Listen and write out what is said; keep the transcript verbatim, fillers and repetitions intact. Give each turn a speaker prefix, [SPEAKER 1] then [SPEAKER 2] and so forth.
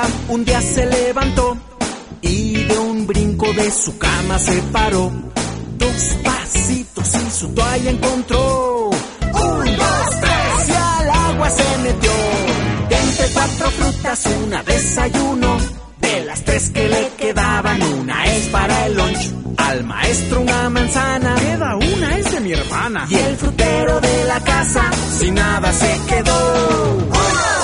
[SPEAKER 1] papá un día se levantó y de un brinco de su cama se paró. Dos pasitos y su toalla encontró. Un, dos, tres y al agua se metió. De entre cuatro frutas una desayuno. De las tres que le quedaban una es para el lunch. Al maestro una manzana.
[SPEAKER 2] Queda una, es de mi hermana.
[SPEAKER 1] Y el frutero de la casa sin nada se quedó. ¡Uno!